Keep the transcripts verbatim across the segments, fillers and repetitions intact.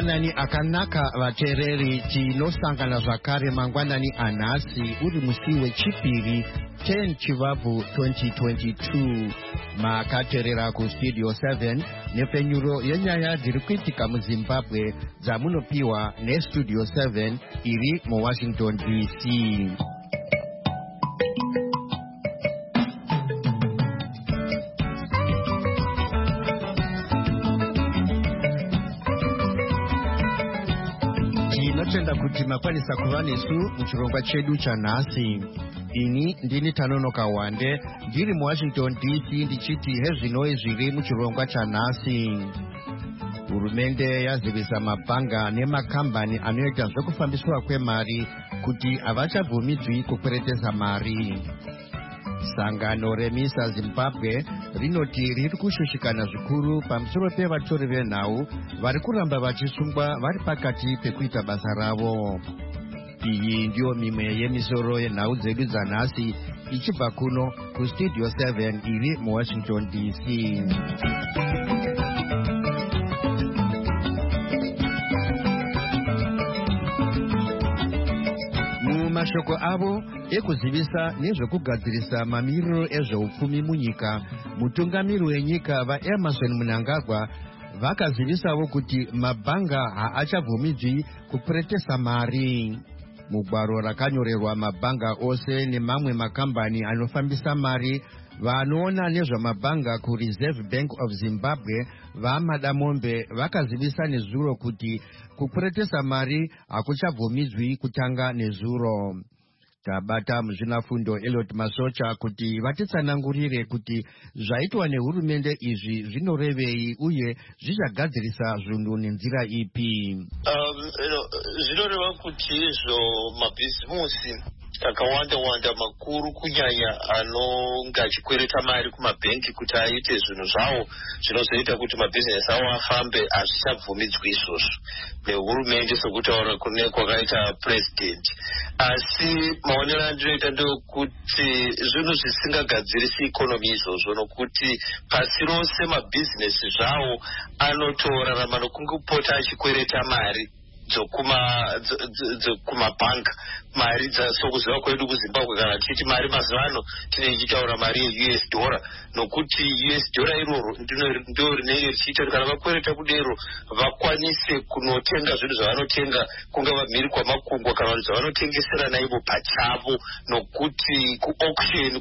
Mangwanani akanaka vateereri tinosangana zvakare mangwanani anhasi uri musi wechipiri ten chivabvu twenty twenty-two. Makateerera kustudio seven nepfenyuro yenyaya dziri kuitika muZimbabwe dzamunopiwa nestudio seven iri muWashington D C. Tinotenda kuti makwanisa kuva nesu muchirongwa chedu chanhasi. Ini ndini Tanonoka Wande ndiri muWashington D C ndichiti hezvinoi zviri muchirongwa chanhasi. Hurumende yazivisa mabhanga nemakambani anoita zvekufambiswa kwemari kuti havachabvumidzwi kukweretesa mari. Sangano remisa Zimbabwe rinoti riri kushushikana zvikuru pamusoro pevatori venhau vari kuramba vachisungwa vari pakati pekuita basa ravo. Iyi ndiyo mimwe yemisoro yenhau dzedu dzanhasi ichibva kuno kustudio seven iri muWashington D C. Mumashoko avo ekuzivisa nezvekugadzirisa mamiriro ezveupfumi munyika, mutungamiri wenyika vaEmerson Mnangagwa vakazivisawo kuti mabhanga haachabvumidzwi kupfuretesa mari. Mugwaro rakanyorerwa mabhanga ose nemamwe makambani anofambisa mari, vanoona nezvamabhanga kuReserve Bank of Zimbabwe vaMadamombe vakazivisa nezuro kuti kupfuretesa mari hakuchabvumidzwi kutanga nezuro. Tabata muzvinafundo Elliot Masocha kuti vatitsanangurire kuti zvaitwa nehurumende izvi zvinorevei uye zvichagadzirisa zvinhu nenzira ipi. Um, zvinoreva kuti izvo mabhizimusi akawanda wanda makuru kunyanya anonga achikwereta mari kumabhengi kuti aite zvinhu zvawo zvinozoita kuti mabhizinesi awo afambe hazvichabvumidzwi izvozvo nehurumende sokutaura kune kwakaita president. Asi maonero andinoita ndeokuti zvinhu zvisingagadzirisi ikonomi izvozvo nokuti pasi rose mabhizinesi zvawo anotorarama nokungopota achikwereta mari dzokumabhanga, mari sokuziva kwedu kuZimbabwe kana tichiti mari mazuva ano tinenge tichitaura mari yeU S dollar nokuti U S dollar iroro ndo rinenge richiita kuti kana vakwereta kudero vakwanise kunotenga zvinhu zvavanotenga kungava mhiri kwamakungwa kana vanhu zvavanotengeserana ivo pachavo, nokuti kuauction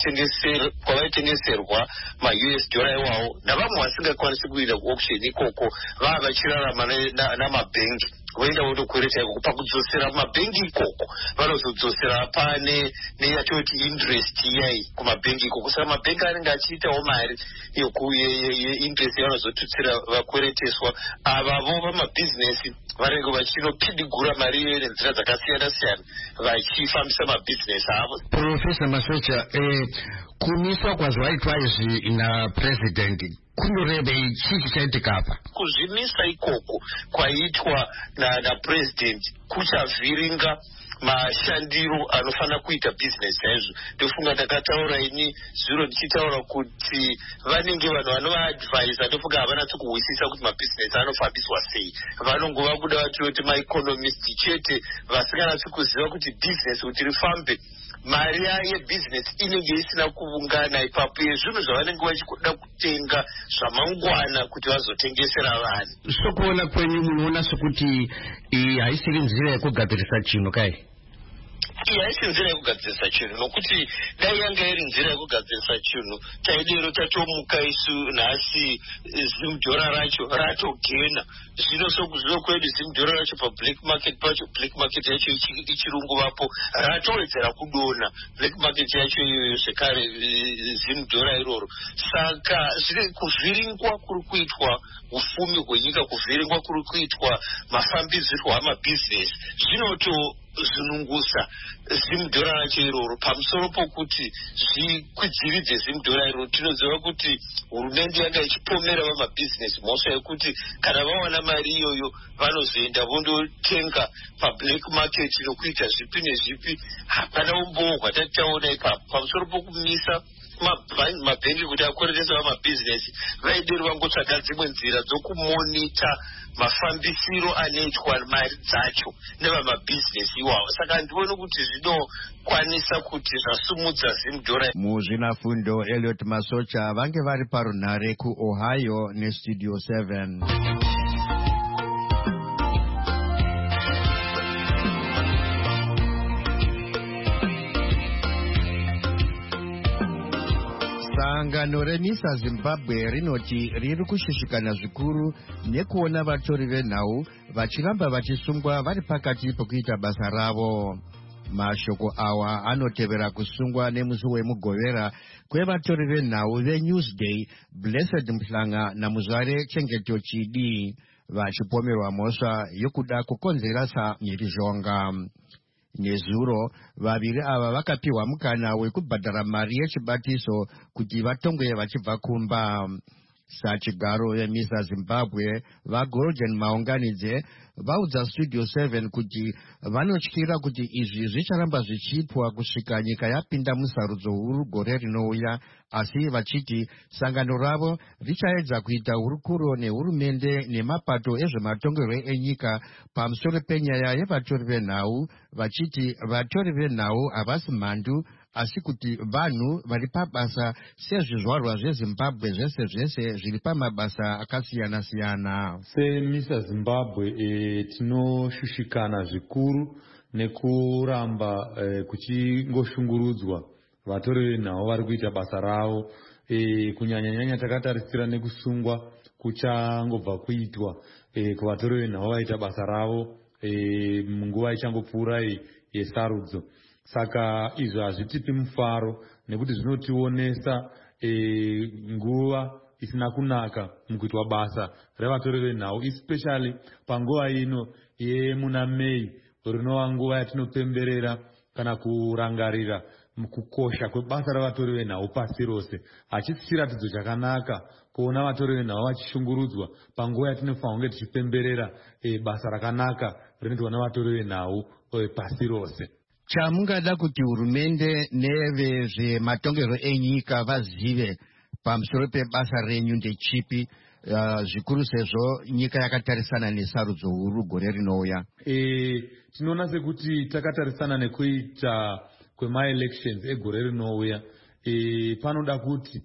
kwavaitengeserwa maU S dollar iwawo navamwe vasingakwanisi kuinda kuauction ikoko vava vachirarama namabhengi voenda votokwereta ikoko. Pakudzosera kumabhengi ikoko vanozodzosera pane neyatoti interest iyai kumabhengi ikoko, saka mabhengi anenge achiitawo mari yeinterest yavanozotutsira vakwereteswa avavo vamabhizinesi vanenge vachinopidigura mari iyoyo nenzira dzakasiyana siyana vachifambisa mabhizinesi avo. Profesa Masocha, eh, kumiswa kwazvaitwa izvi napresident kunorevei chii chichaitika apa? Kuzvimisa ikoko kwaitwa napresident kuchavhiringa mashandiro anofanira kuita bhizinesi yaizvo. Ndofunga ndakataura ini zviro ndichitaura kuti vanenge vanhu vanovaadvhaisa ndofunga havanatsi kuhwisisa kuti mabhizinesi anofambiswa sei. Vanongova kuda vatinoti maeconomist chete vasinganatsi kuziva kuti bhizinesi kuti rifambe mari yebhizinesi inenge isina kuungana ipapo yezvinhu zvavanenge vachikuda kutenga zvamangwana kuti vazotengesera vanhu. Sokuona kwenyu munoona sokuti iyi haisiri nzira yekugadzirisa chinhu kai? Iyi haisi nzira yekugadzirisa chinhu nokuti dai yanga iri nzira yekugadzirisa chinhu taidero tatomuka isu nhasi zimudhora racho ratogena. Zvino sokuziva kwedu zimudhora racho pablack market pacho black market yacho ichirunguvapo ratowedzera kudona black market yacho iyoyo zvekare zimudhora iroro. Saka zviri kuvhiringwa kuri kuitwa ufumi hwenyika, kuvhiringwa kuri kuitwa mafambidzirwo amabhizinesi zvinoto zvinungusa zimudhora racho iroro. Pamusoro pokuti zvikwidziridze zimudhora iroro, tinoziva kuti hurumende yanga ichipomera vamabhizinesi mhosva yekuti kana vawana mari iyoyo vanozoenda vondotenga pablack market nokuita zvipi nezvipi. Hapana umbohwa tatitaona ipapo. Pamusoro pokumisa mabhengi kuti akoreresa vamabhizinesi vaideri vangotsvaga dzimwe nzira dzokumonita mafambisiro anoitwa mari dzacho nevamabhizinesi iwawo. Saka ndione kuti zvinokwanisa kuti zvasumudza zimudhora. Muzvinafundo Elliot Masocha vange vari parunhare kuOhio nestudio seven. Sangano remisa Zimbabwe rinoti riri kushishikana zvikuru nekuona vatori venhau vachiramba vachisungwa vari pakati pekuita basa ravo. Mashoko awa anotevera kusungwa nemusi wemugovera kwevatori venhau veNewsday Blessed Mhlanga naMuzvare Chengeto Chidi vachipomerwa mhosva yokuda kukonzeresa mhirizhonga. Nezuro vaviri ava vakapiwa mukana wekubhadhara mari yechibatiso kuti vatongwe vachibva kumba. Sachigaro vemisa Zimbabwe vaGolden Maunganidze vaudza studio seven kuti vanotyira kuti izvi zvicharamba zvichiitwa kusvika nyika yapinda musarudzo huru gore rinouya, asi vachiti sangano ravo richaedza kuita hurukuro nehurumende nemapato ezvematongerwo enyika pamusoro penyaya yevatori venhau, vachiti vatori venhau havasi mhandu asi kuti vanhu vari pabasa sezvizvarwa zveZimbabwe zvese zvese zviri pamabasa akasiyana siyana. Semisa Zimbabwe e, tinoshushikana zvikuru nekuramba e, kuchingoshungurudzwa vatori venhau vari kuita basa ravo, e, kunyanya-nyanya takatarisira nekusungwa kuchangobva kuitwa e, kuvatori venhau vaita basa ravo e, munguva ichangopfuura yesarudzo. Saka izvo hazvitipi mufaro nekuti zvinotionesa e, nguva isina kunaka mukuitwa basa revatori venhau, especially panguva ino yemuna Mei, rinova nguva yatinopemberera kana kurangarira kukosha kwebasa revatori venhau pasi rose. Hachisi chiratidzo chakanaka kuona vatori venhau vachishungurudzwa panguva yatinofanira kunge tichipemberera e, basa rakanaka rinoitwa nevatori venhau e, pasi rose. Chamungada kuti hurumende nevezvematongerwo enyika vazive pamusoro pebasa renyu ndechipi, uh, zvikuru sezvo nyika yakatarisana nesarudzo huru gore rinouya? E, tinoona sekuti takatarisana nekuita kwema-elections egore rinouya. E, panoda kuti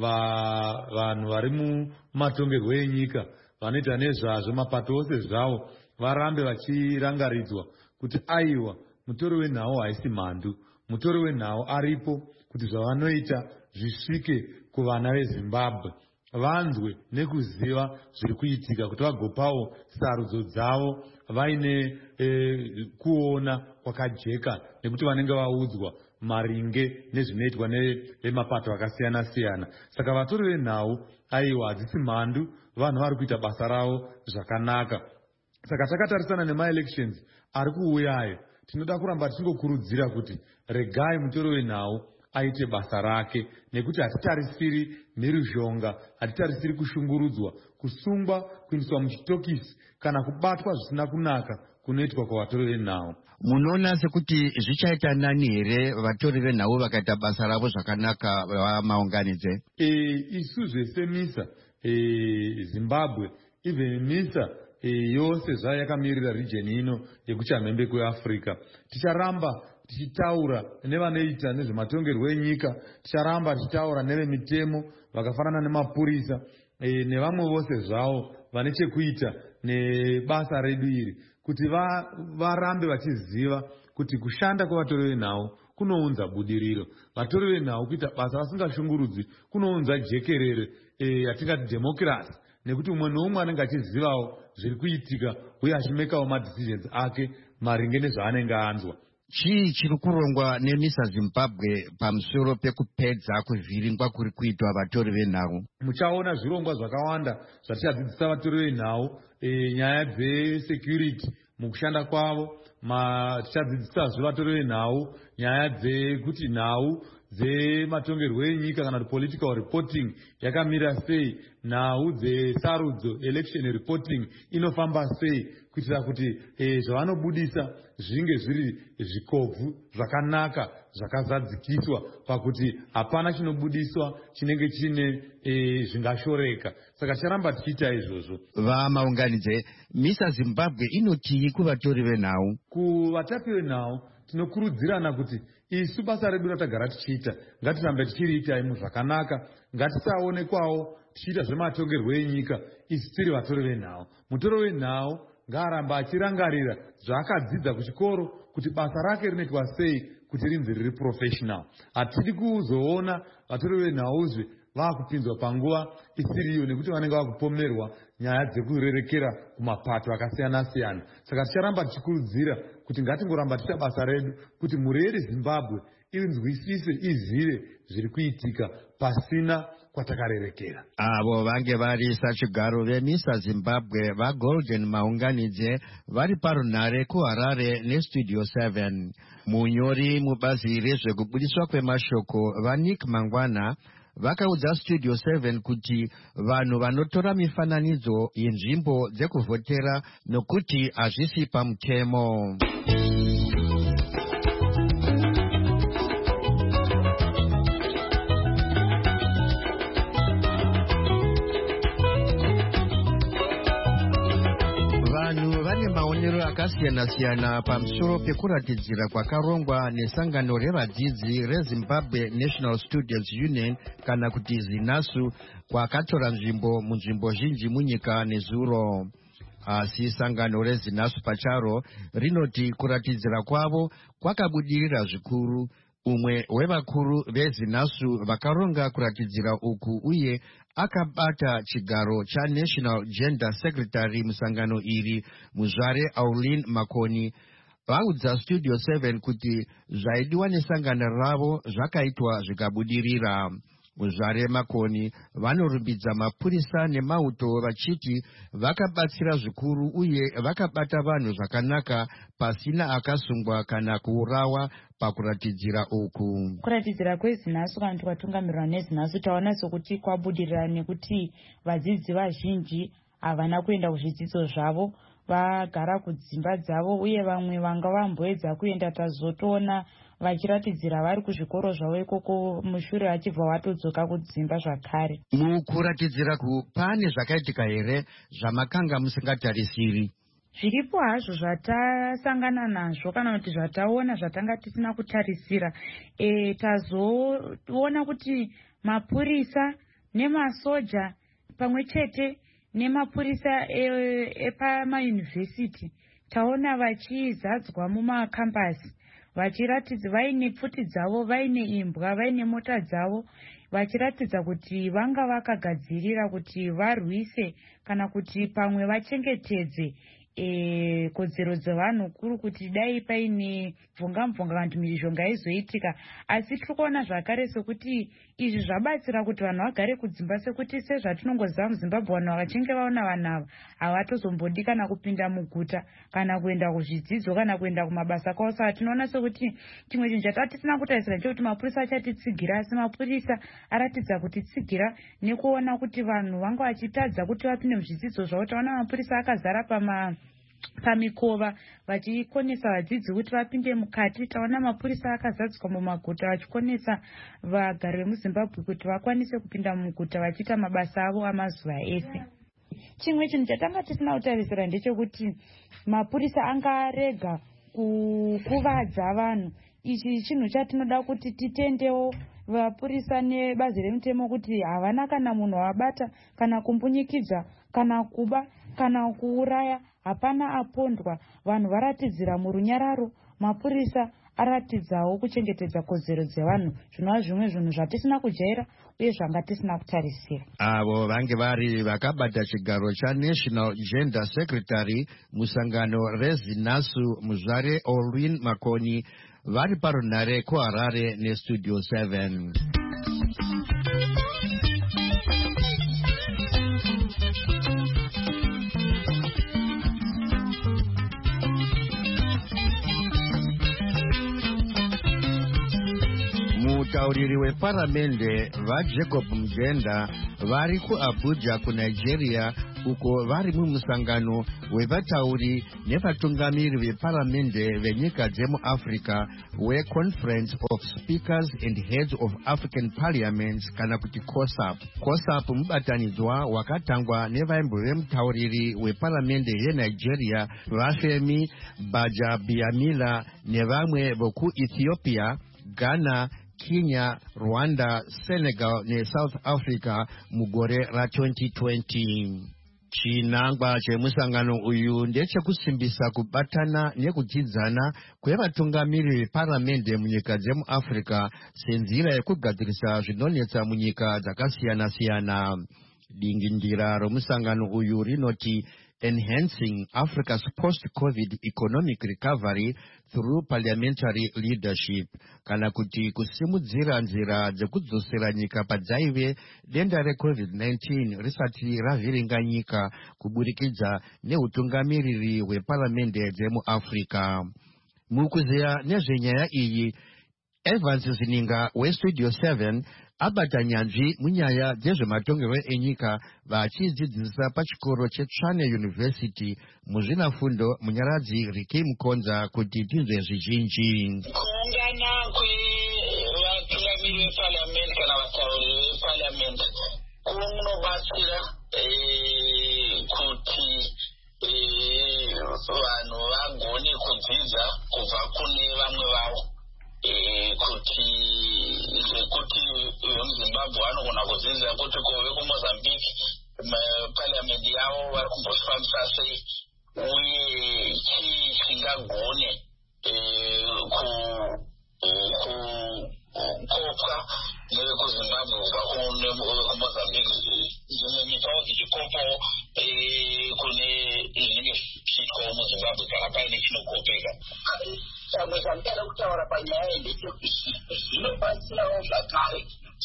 vanhu vari mumatongerwo enyika vanoita nezvazvo mapato ose zvavo varambe vachirangaridzwa kuti aiwa, mutori wenhau haisi mhandu. Mutori wenhau aripo kuti zvavanoita zvisvike kuvana veZimbabwe, vanzwe nekuziva zviri kuitika, kuti vagopawo sarudzo dzavo vaine e, kuona kwakajeka, nekuti vanenge vaudzwa maringe nezvinoitwa nemapato akasiyana siyana. Saka vatori venhau aiwa hadzisi mhandu, vanhu vari kuita basa ravo zvakanaka. Saka takatarisana nema-elections ari kuuyayo, tinoda kuramba tichingokurudzira kuti regai mutori wenhau aite basa rake, nekuti hatitarisiri mhirizhonga, hatitarisiri kushungurudzwa, kusungwa, kuindiswa muchitokisi kana kubatwa zvisina kunaka kunoitwa kwavatori venhau. Munoona sekuti zvichaita nani here vatori venhau vakaita basa ravo zvakanaka vamaunganidze? E, isu zvese misa e, Zimbabwe, even misa e, yose zvaya yakamirira region ino yekuchamhembe kweAfrica, ticharamba tichitaura nevanoita nezvematongerwo enyika, ticharamba tichitaura nevemitemo vakafanana nemapurisa e, nevamwe vose zvavo vane chekuita nebasa redu iri, kuti va, varambe vachiziva kuti kushanda kwavatori venhau kunounza budiriro. Vatori venhau kuita basa vasingashungurudzi kunounza jekerere yatingati e, democracy, nekuti umwe noumwe anenge achizivawo zviri kuitika uye achimekawo madecisions ake maringe nezvaanenge anzwa. Chii chiri kurongwa nemisa Zimbabwe pamusoro pekupedza kuvhiringwa kuri kuitwa vatori venhau? Muchaona zvirongwa zvakawanda zvatichadzidzisa vatori venhau, e, nyaya dzesecurity mukushanda kwavo. Tichadzidzisazve vatori venhau nyaya dzekuti nhau dzematongerwo enyika kana kuti political reporting yakamira sei, nhau dzesarudzo election reporting inofamba sei, kuitira kuti e, zvavanobudisa zvinge zviri zvikobvu zvakanaka zvakazadzikiswa pakuti hapana chinobudiswa chinenge chine e, zvingashoreka. Saka ticharamba tichiita izvozvo. Vamaunganidze, misa Zimbabwe inotii kuvatori venhau? Kuvatapi venhau tinokurudzirana kuti isu basa redu ratagara tichiita ngatirambe tichiriita imu zvakanaka, ngatisaonekwawo tichiita zvematongerwo enyika isu tiri vatori venhau. Mutori wenhau ngaaramba achirangarira zvaakadzidza kuchikoro kuti basa rake rinoitwa sei kuti rinzi riri professional. Hatidi kuzoona vatori venhauzve vaakupinzwa panguva isiriyo nekuti vanenge vakupomerwa nyaya dzekurerekera kumapato akasiyana siyana. Saka ticharamba tichikurudzira kuti ngatingoramba tiita basa redu kuti mhuri yeZimbabwe inzwisise, izive zviri kuitika pasina kwatakarerekera. Avo vange vari sachigaro vemisa Zimbabwe vaGolden Maunganidze vari parunhare kuHarare neStudio seven. Munyori mubazi rezvekubudiswa kwemashoko vaNick Mangwana vakaudza Studio seven kuti vanhu vanotora mifananidzo yenzvimbo dzekuvhotera nokuti hazvisi pamutemo. Akasiyana-siyana pamusoro pekuratidzira kwakarongwa nesangano revadzidzi reZimbabwe National Students Union kana kuti ZINASU kwakatora nzvimbo munzvimbo zhinji munyika nezuro. Asi sangano reZINASU pacharo rinoti kuratidzira kwavo kwakabudirira zvikuru. Umwe wevakuru veZINASU vakaronga kuratidzira uku uye akabata chigaro cha National Gender Secretary musangano iri, Muzvare Aurlin Makoni, vaudza Studio seven kuti zvaidiwa nesangano ravo zvakaitwa zvikabudirira. Muzvare Makoni vanorumbidza mapurisa nemauto vachiti vakabatsira zvikuru uye vakabata vanhu zvakanaka pasina akasungwa kana kuurawa pakuratidzira uku. Kuratidzira kweZINASU kana tukatungamirirwa neZINASU taona sokuti kwabudirira nekuti vadzidzi vazhinji havana kuenda kuzvidzidzo zvavo, vagara kudzimba dzavo, uye vamwe vanga vamboedza kuenda tazotoona vachiratidzira vari kuzvikoro zvavo ikoko mushure vachibva watodzoka kudzimba zvakare. Mukuratidzira pane zvakaitika here zvamakanga musingatarisiri? Zviripo hazvo zvatasangana nazvo kana kuti zvataona zvatanga tisina kutarisira. E, tazoona kuti mapurisa nemasoja pamwe chete nemapurisa epamayunivhesiti taona vachizadzwa mumakambasi vachiratidza vaine pfuti dzavo, vaine imbwa, vaine mota dzavo, vachiratidza kuti vanga vakagadzirira kuti varwise kana kuti pamwe vachengetedze e, kodzero dzevanhu, kuri kuti dai paine bvunga-mvunga vantu mhirizhonga izoitika. Asi tikuona zvakare sekuti izvi zvabatsira kuti vanhu vagare kudzimba, sekuti sezvatinongoziva muZimbabwe vanhu vachinge vaona vanhu ava havatozombodi kana kupinda muguta kana kuenda kuzvidzidzo kana kuenda kumabasa kwavo. Saka tinoona sekuti chimwe chinhu chatava tisina kutarisira ndechekuti mapurisa achatitsigira, asi mapurisa aratidza kutitsigira nekuona kuti vanhu vanga vachitadza kuti vapinde muzvidzidzo zvavo. Taona mapurisa akazara pama pamikova vachikonesa vadzidzi kuti vapinde mukati. Taona mapurisa akazadzwa mumaguta vachikonesa vagari vemuZimbabwe kuti vakwanise kupinda muguta vachiita mabasa avo amazuva ese. Chimwe chinhu chatanga tisina kutarisira ndechekuti mapurisa angarega kukuvadza vanhu. Ichi chinhu chatinoda kuti titendewo vapurisa nebazi remutemo kuti havana kana munhu wabata kana kumbunyikidza kana kuba kana kuuraya, hapana apondwa. Vanhu varatidzira murunyararo, mapurisa aratidzawo kuchengetedza kodzero dzevanhu. Zvinova zvimwe zvinhu zvatisina kujaira uye zvanga tisina kutarisira. Avo vange vari vakabata chigaro cha National Gender Secretary musangano reZINASU, Muzvare Aurlin Makoni, vari parunhare kuHarare neStudio seven. Mutauriri weparamende vaJacob Mugenda vari kuAbuja kuNigeria uko vari mumusangano wevatauri nevatungamiri veparamende venyika dzemuafrica weConference of Speakers and Heads of African Parliaments kana kuti COSAP. COSAP mubatanidzwa wakatangwa nevaimbo vemutauriri weparamende yeNigeria Vafemi Bajabiamila nevamwe vokuEthiopia, Ghana, Kenya, Rwanda, Senegal neSouth Africa mugore ra twenty twenty. Chinangwa chemusangano uyu ndechekusimbisa kubatana nekudzidzana kwevatungamiri veparamende munyika dzemuafrica senzira yekugadzirisa zvinonetsa munyika dzakasiyana-siyana. Dingindira romusangano uyu rinoti Enhancing Africa's Post-COVID Economic Recovery Through Parliamentary Leadership, kana kuti kusimudzira nzira dzekudzosera nyika padzaive denda reCovid nineteen risati ravhiringa nyika kuburikidza neutungamiriri hweparamende dzemuafrica. Mukuzeya nezvenyaya iyi, Evans Zininga weStudio seven abata nyanzvi munyaya dzezvematongerwo enyika vachidzidzisa pachikoro cheTshwane University muzvinafundo munyaradzi Riki Mukonza kuti tinzwe zvizhinji. Kuungana kwevatungamiri veparamende kana vatauri veparamende kunobatsira kuti vanhu vagone kudzidza kubva kune vamwe vavo, kuti zvekuti vemuzimbabwe vanogona kudzidza kuti kove kumozambique parliamendi yavo vari kumbozvifambisa sei uye chii chingagone kukopwa nevekuzimbabwe kubva kumozambique, dzimwe nyikawo dzichikopawo kune zvinenge zvichiitwawo muzimbabwe kana paine chinokopeka. Chamwe chamutada kutaura panyaya ndechekuti zvinobatsirawo zvakare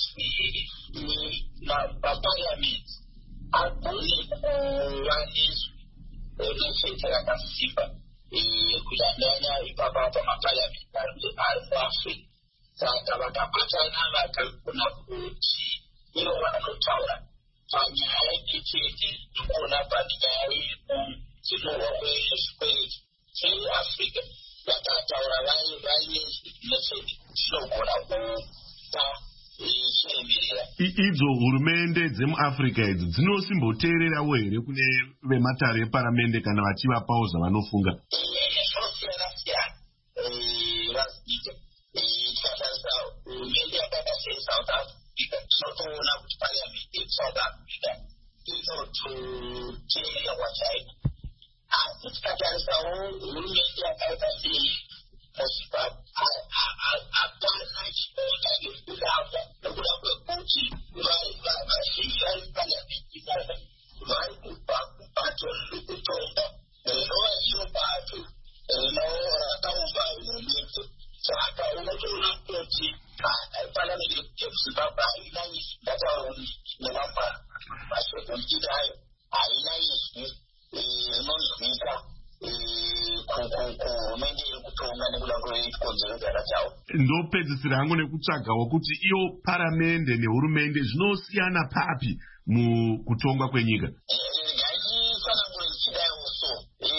mapariamendi agone kuva necheche rakasimba kunyanya ipapa pamapariamendi ari muafrica. Saka vakabatana vakagona kuti ivo vanotaura panyaya ndechete nekuona panyaya yekunyorwa kwezvikwereti cheafrica, vakataura vaine nechete chinogona kupa chiremerera. Idzo hurumende dzemuafrica idzi dzinosimboteererawo here kune vematare eparamende kana vachivapawo zvavanofunga? Zvinosiyana-siyana vazita tikatarisa hurumende yakaita seSouth Africa tinotoona kuti parliament yeSouth Africa inototeererwa chaiko, asi tikatarisawo hurumende yakaita sezimbabwe hapana chinoita nekurapa nekuda kwekuti vazhinji vari parliament imomo vari kubva kubato riri kutonga rinova iro bato rakaumba hurumende. Saka unotoona kuti parliament yezimbabwe haina izvi, ndataura nevamba mashekondiri ayo, haina izvi rinonzwika kuhurumende iri kutonga nekuda kwekonzero dzakataura. Ndopedzisira hangu nekutsvagawo kuti iyo paramende nehurumende zvinosiyana papi mukutongwa kwenyika. Ngaifanangure ndichidayowo so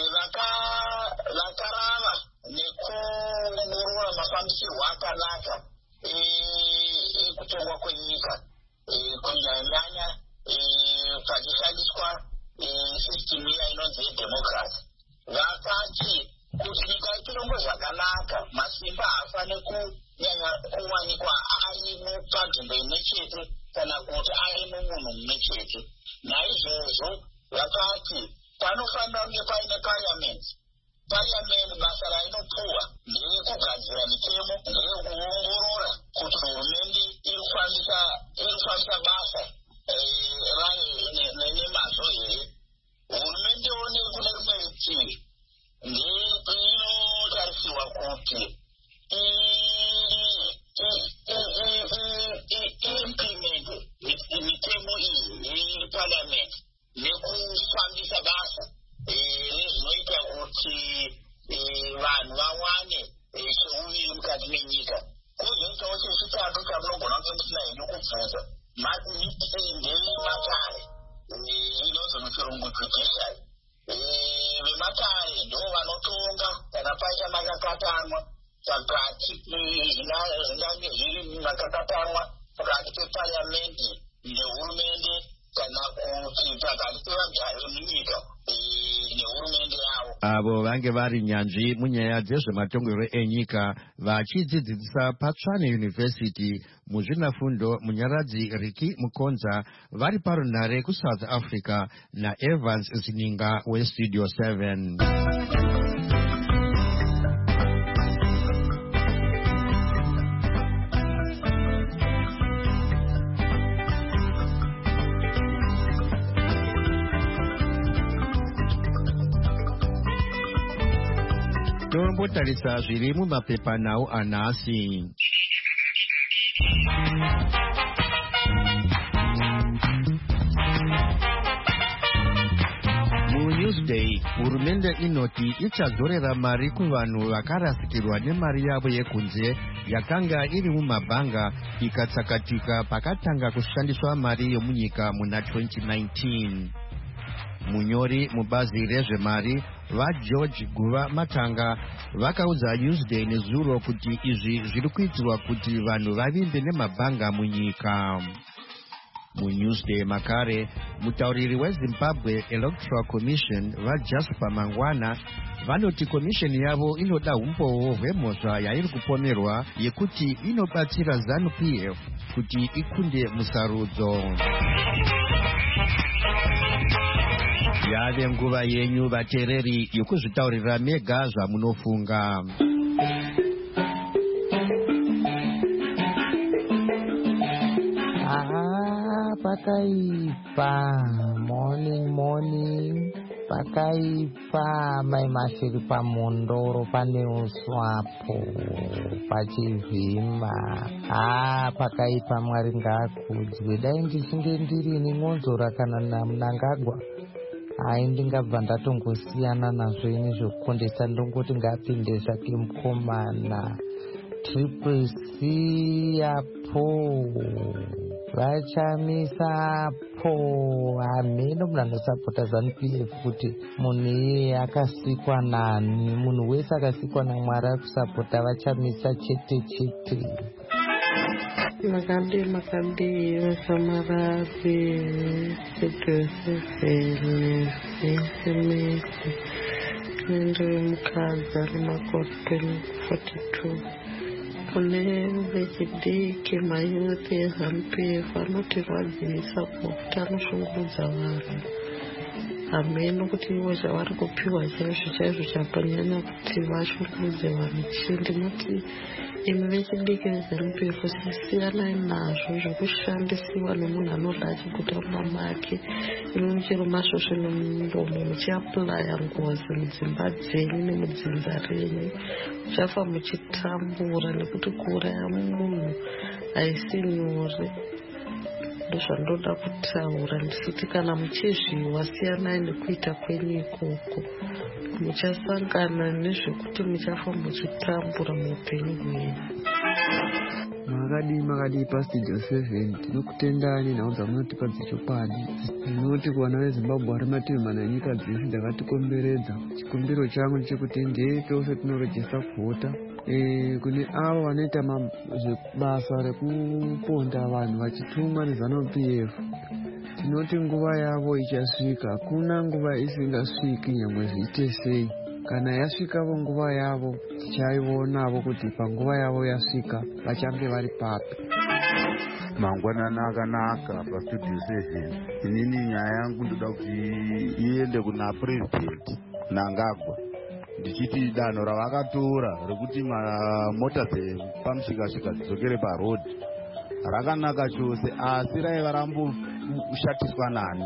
vakarava nekuongorora mafambisirwo akanaka ekutongwa kwenyika kunyanyanya pachishandiswa system iya inonzi yedhemokirasi, vakati kuti nyika itonongwe zvakanaka masimba haafane kunyanya kuwanikwa ari panzvimbo imwe chete kana kuti ari mumunhu mumwe chete. Naizvozvo vakati panofanira kunge paine parliamendi. Parliament basa rainopuwa nderekugadzira mitemo, nderekuongorora kuti hurumende iri kufambisa basa rayo nemazvo here. Hurumendewo nekune rimwe rutivi inotarisirwa kuti implemente mitemo iyi yeparliament nekufambisa basa nezvinoita kuti vanhu vawane cheuviri mukati menyika. Kuzoitawo chechitatu chamunogona kunge musina henyu kubvunza, ndeye matare inonzi muchirungu makakapamwa pakati zvingange zviri makakapamwa pakati pepariamendi nehurumende kana kuti pakati pevagari munyika nehurumende yavo. Avo vange vari nyanzvi munyaya dzezvematongerwo enyika vachidzidzisa paTshwane University muzvinafundo munyaradzi Riki Mukonza vari parunhare kuSouth Africa naEvans Zininga weStudio seven. Tombotarisa zviri mumapepanhau anhasi. MuNewsday, hurumende inoti ichadzorera mari kuvanhu vakarasikirwa nemari yavo yekunze yakanga iri mumabhanga ikatsakatika pakatanga kushandiswa mari yomunyika muna twenty nineteen. Munyori mubazi rezvemari vaGeorge Guva Matanga vakaudza Newsday nezuro kuti izvi zviri kuitirwa kuti vanhu vavimbe nemabhanga munyika. MuNewsday makare, mutauriri weZimbabwe Electoral Commission vaJasper Mangwana vanoti komisheni yavo inoda umboo hwemhosva yairi kupomerwa yekuti inobatsira ZANU P F kuti ikunde musarudzo. Yave nguva yenyu vateereri yokuzvitaurira mega zvamunofunga. Ah, pakaipa. Morning, morning. Pakaipa. Maimashiri pamondoro pane uswapo pachivhima. Ah, pakaipa. Mwari ngaakudzwe. Dai ndichinge ndiri ningonzora kana naMnangagwa, hai ndingabva ndatongosiyana nazvo ini zvokukondesa ndongoti ngapinde zvake mukomana. Triple C yapo vachamisapo. Hameno munhu anosapota ZANU P F kuti munhu iye akasikwa nani. Munhu wese akasikwa naMwari akusapota vachamisa chete chete. Makande makande vasamarabe kudhosevhele sensemese nendo mukadza nemakore forty two kune vechidiki mayuthi eZANU P F anoti vadzivisa kuti anoshungurudza vanhu. Hameno kuti ivo zvavari kupiwa chaizvo chaizvo chapanyanya kuti vashungurudze vanhu. Chii ndinoti imi vechidiki veZANU P F sisiyanai nazvo zvokushandisiwa nemunhu anoda achigutama make. Imi muchiri masvosve nemuromo muchiapulaya ngozi mudzimba dzenyu nemudzinza renyu. Muchafa muchitambura nekuti kuuraya munhu haisi nyore. Ndozvandoda kutaura ndisiti kana muchizviwa siyanai nekuita kwenyu ikoko. Muchasangana nezvekuti muchafa muchitambura muupenyu hwenyu. Makadi makadi paStudio seven tinokutendani nhau dzamunotipa dzichokwadi. Ndinoti kuwana veZimbabwe vari mativi mana enyika dzese dzakatikomberedza. Chikumbiro changu ndechekuti ndetose tinorejesta kuvhota. E, kune avo vanoita basa rekuponda vanhu vachitumwa neZANU P F, tinoti nguva yavo ichasvika. Hakuna nguva isingasviki nyangwe zviite sei. Kana yasvikavo nguva yavo tichaivonavo kuti panguva yavo yasvika vachange vari papi. Mangwanani akanaka paStudio seven. Inini nyaya yangu ndoda kuti iende kuna President Mnangagwa ndichiti danho ravakatora rekuti mota dzepamushikashika dzidzokere parodhi rakanaka chose, asi raiva ramboshatiswa nani.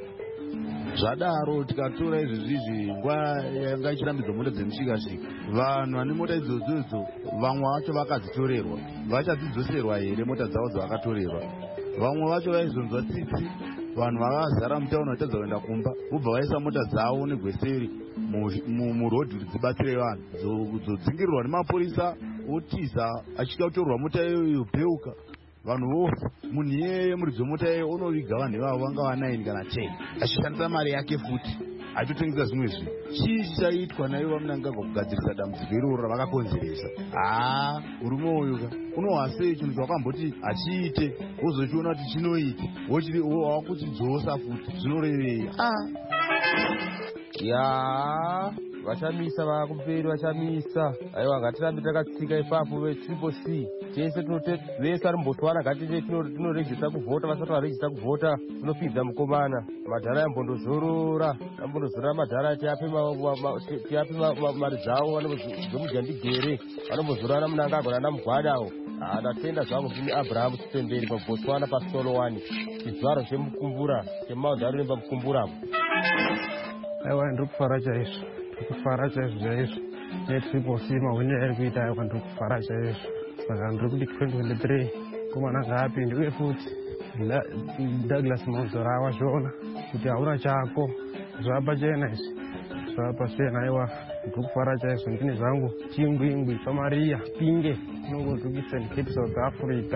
Zvadaro tikatora izvizvi nguva yanga ichirambidzwa mota dzemushikashika, vanhu vane mota idzodzo vamwe vacho vakadzitorerwa. Vachadzidzoserwa here mota dzavo dzavakatorerwa? Vamwe vacho vaizonzwa tsitsi, vanhu vakazara mutauni vachadza kuenda kumba, vobva vaisa mota dzavo negweseri murodhi kuti dzibatsire vanhu, dzodzingirirwa nemapurisa, otiza achida kutorwa mota iyoyo yopeuka. Vanhu vofa. Munhu iyeye muridzi wemota iyoyo unoviga vanhu ivavo vanga vanaini kana ten achishandisa mari yake futi. achitotengesa zvimwe zvinhu. Chii chichaitwa naivo vamunangagwa kugadzirisa dambudziko iroro ravakakonzeresa? Haa, murume uyu ka unohwa sei chinhu chawakamboti achiite wozochiona kuti chinoita wakuchidzosa futi zvinorevei? ya vachamisa vakuperi vachamisa. Aiwa ngatirambe takatsika ipapo vetriple C tese vese ari mbotwara ngati tinorejista kuvhota. Vasati varejista kuvhota tinopidza mukomana madhara ambondozorora ambondozorora madhara tiape mari dzavo vanozomujandigere vanombozorana munangagwa nana mugwadawo. Ndatenda zvangu ndini Abraham Sitemberi paBotswana paSolowani chizvaro chemukumbura chemaudhari nemba mukumburapo. Aiwa ndiri kufara chaizvo ndiri kufara chaizvo chaizvo netriple C mahwini ari kuita. Aiwa ndiri kufara chaizvo saka ndiri kuti twenty twenty-three komana ngaapinde uye futi Douglas Monzora wazviona kuti hauna chako zvapachena izvi zvapachena. Aiwa ndiri kufara chaizvo ndine zvangu chingwingwi pamariya pinge inongodhukisa Cape South Africa.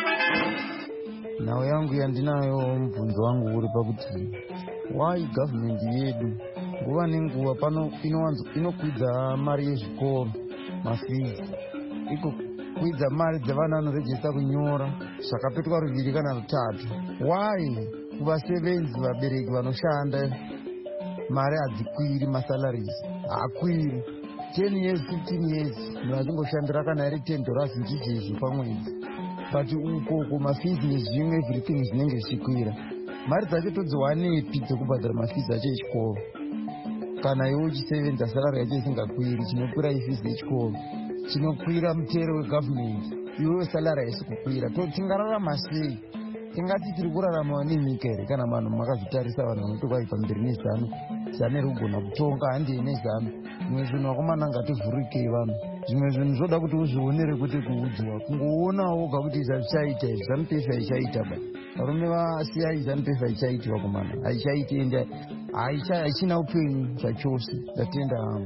Nhau yangu yandinayo mubvunzo wangu uri pakuti why government yedu nguva nenguva pano inokwidza mari yezvikoro mafizi ikokwidza mari dzevana vanorejista kunyora zvakapetwa ruviri kana rutatu. Why kuvasevenzi vabereki vanoshanda mari hadzikwiri, masalaries haakwiri? ten years fifteen years munhu achingoshandira kana iri ten dollars ndichizvezvo pamwedzi, but ukoko mafizi nezvimwe everything zvinenge zvichikwira. Mari dzacho todziwanepi dzekubhadhara mafizi acho echikoro kana iwe uchisevenza salari yacho isingakwiri? Chinokwira ifizi yechikoro, chinokwira mutero wegovernment, iwewe salari haisi kukwira. Tingararama sei? Tingati tiri kurarama nenyika here kana vanhu makazvitarisa vanhu vanotokwai pamberi nezano zane rugona kutonga handei nezano? Zvimwe zvinhu vakomana ngativhurikei vanhu, zvimwe zvinhu zvoda kuti uzvionere kuti kuudzwa kungoonawo woga kuti zazvichaita izvi zanup f haichaita ba varume vasiyai zanup f haichaiti vakomana haichaiti ende haichina upenyu zvachose. Ndatenda hangu.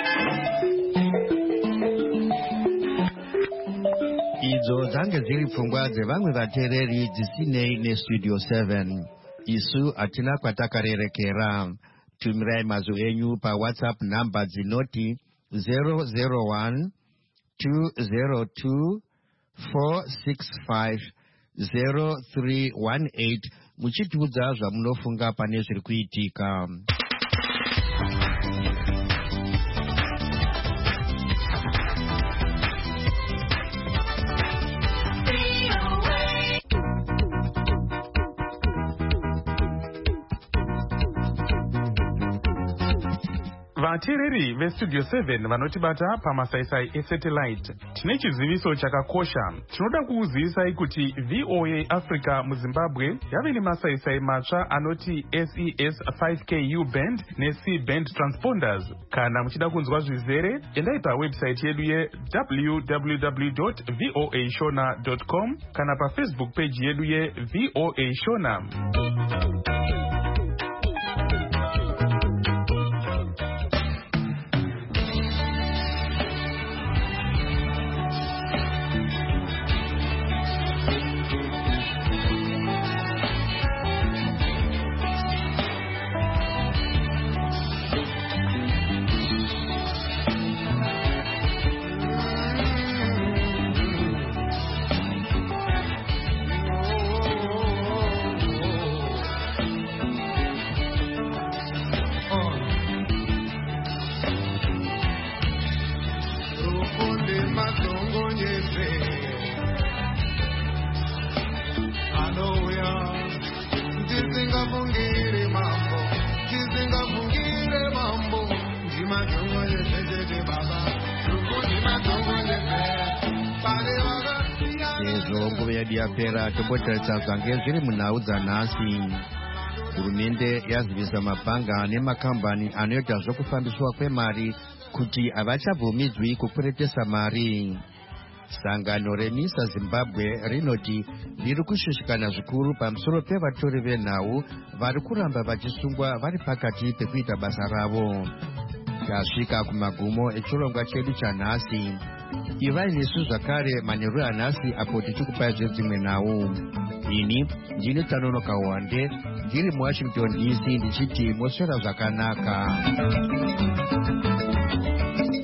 Idzo dzange dziri pfungwa dzevamwe vateereri dzisinei nestudio seven. Isu hatina kwatakarerekera. Tumirai mazwi enyu paWhatsApp namba dzinoti zero zero one two zero two four six five zero three one eight muchitiudza zvamunofunga pane zviri kuitika. Vateereri vestudio seven vanotibata pamasaisai esatellite, tine chiziviso chakakosha. Tinoda kuuzivisai kuti V O A Africa muZimbabwe yave nemasaisai matsva anoti S E S five K U band ne-C band transponders. Kana muchida kunzwa zvizere, endai pawebsite yedu ye w w w dot voa shona dot com kana pafacebook page yedu ye V O A Shona. Yapera tobotaritsa zvange zviri munhau dzanhasi. Hurumende yazivisa mabhanga nemakambani anoita zvokufambiswa kwemari kuti havachabvumidzwi kukweretesa mari. Sangano reMISA Zimbabwe rinoti riri kushushikana zvikuru pamusoro pevatori venhau vari kuramba vachisungwa vari pakati pekuita basa ravo. Tasvika kumagumo echirongwa chedu chanhasi. Ivai nesu zvakare manheru anhasi apo tichikupai zvedzimwe nhau. Ini ndini Tanonoka Wande ndiri muwashington D C ndichiti moswera zvakanaka.